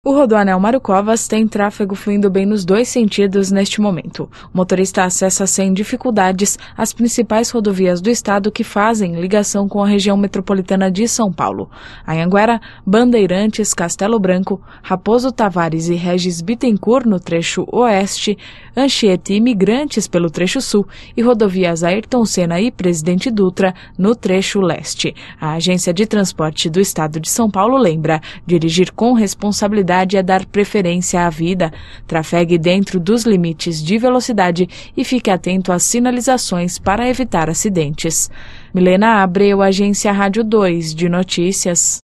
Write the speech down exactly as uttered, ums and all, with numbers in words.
O Rodoanel Mário Covas tem tráfego fluindo bem nos dois sentidos neste momento. O motorista acessa sem dificuldades as principais rodovias do estado que fazem ligação com a região metropolitana de São Paulo. Anhanguera, Bandeirantes, Castelo Branco, Raposo Tavares e Regis Bittencourt no trecho oeste, Anchieta e Imigrantes pelo trecho sul e rodovias Ayrton Senna e Presidente Dutra no trecho leste. A Agência de Transporte do Estado de São Paulo lembra: dirigir com responsabilidade é dar preferência à vida. Trafegue dentro dos limites de velocidade e fique atento às sinalizações para evitar acidentes. Milena Abreu, Agência Rádio dois de Notícias.